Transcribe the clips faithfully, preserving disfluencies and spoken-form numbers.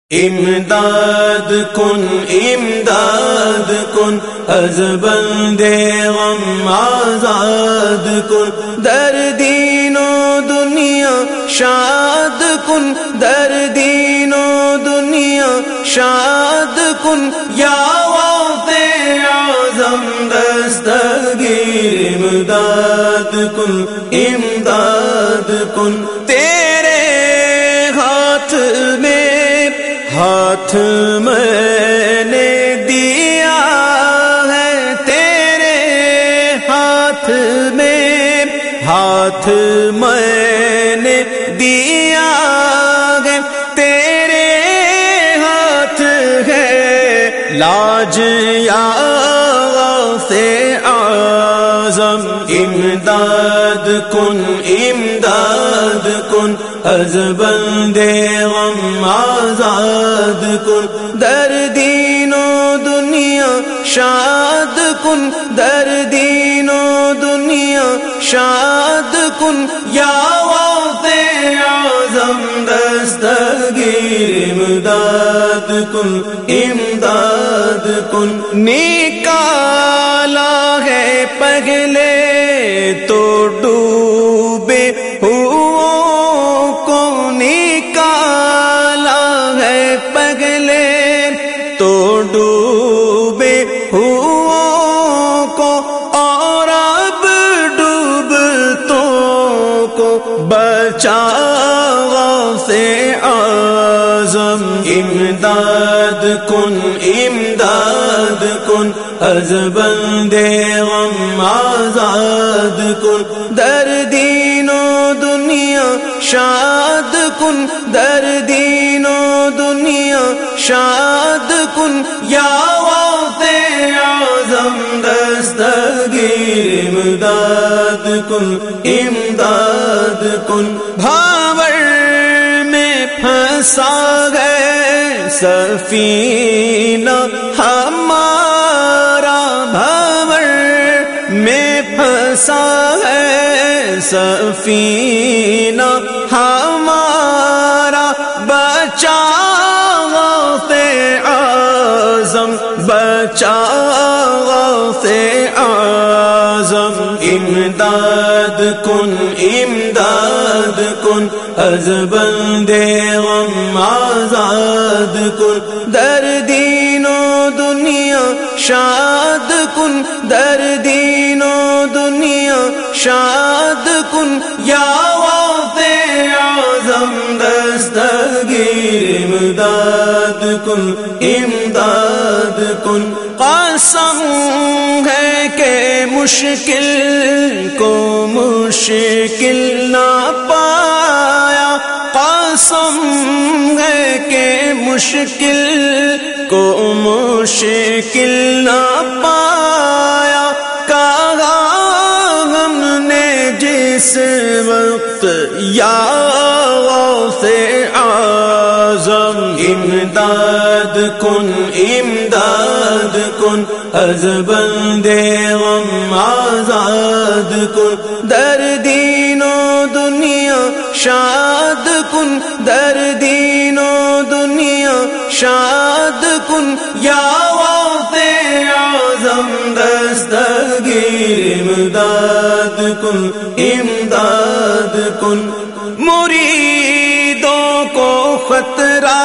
امداد کن امداد کن از بندے غم آزاد کن، در دین و دنیا شاد کن، در دین و دنیا شاد کن، یا غوث اعظم دستگیر امداد کن امداد کن، تیرے ہاتھ میں ہاتھ میں نے دیا ہے، تیرے ہاتھ میں ہاتھ میں نے دیا ہے، تیرے ہاتھ ہے لاج یا غوث اعظم، امداد کن امداد کن از بندے غم آزاد کن، در دین و دنیا شاد کن، در دین و دنیا شاد کن، یا غوث اعظم دستگیر امداد کن امداد کن، نکالا ہے پہلے تو ڈوبے ڈوبے ہوں کو، اور اب ڈوبتوں کو بچا غوث اعظم، امداد کن امداد کن از بندے غم آزاد کن، در دین و دنیا شاد کن، در دین و دنیا شاد کن، یا غوث اعظم دستگیر امداد کن امداد کن، بھاور میں پھنسا ہے سفینہ ہمارا، بھاور میں پھنسا ہے سفینہ ہمارا، بچا غوث اعظم بچا غوث اعظم، امداد کن امداد کن از بندے غم آزاد کن، در دین و دنیا شاد کن، در دین و دنیا شاد کن، یا غوث اعظم دستگیر امداد کن امداد کن، قسم ہے کہ مشکل کو مشکل نہ پایا، قسم ہے کہ مشکل کو مشکل نہ پایا، کہا ہم نے جس وقت یا غوث اعظم، امداد کن امداد کن از بندے غم آزاد کن، در دین و دنیا شاد کن، در دین و دنیا شاد کن، یا غوث اعظم دستگیر امداد کن امداد کن، مریدوں کو خطرہ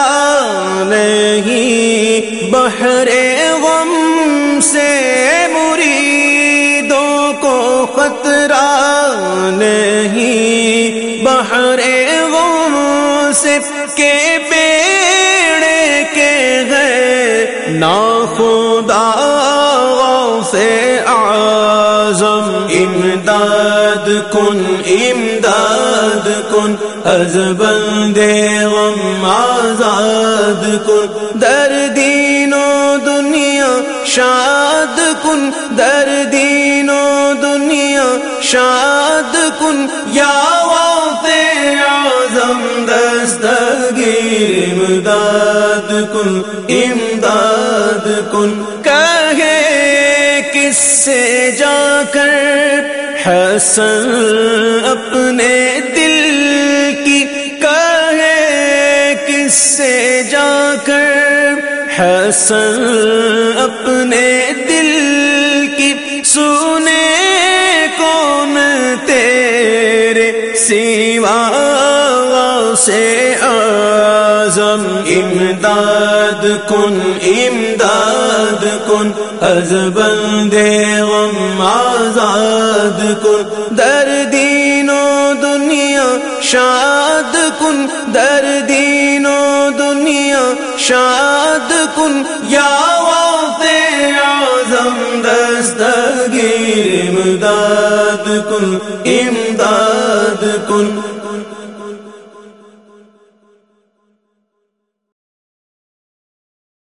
نہیں بحر غم سے، مریدوں کو خطرہ نہیں بحر غم سے، کہ بیڑے کے گئے ناخدا غوث اعظم، امداد کن امداد کن از بندے غم آزاد کن، در دین و دنیا شاد کن، در دین و دنیا شاد کن، یا غوث اعظم دستگیر امداد کن امداد کن، کہے کس سے جا کر حسن اپنے دل کی، کہے کس سے جا کر حسن اپنے دل کی سنے کون تیرے سوا سے اعظم امداد کن امداد کن از بندے غم آزاد کن در دین و دنیا شاد کن در دین و دنیا شاد کن یا غوث اعظم دستگیر امداد کن امداد کن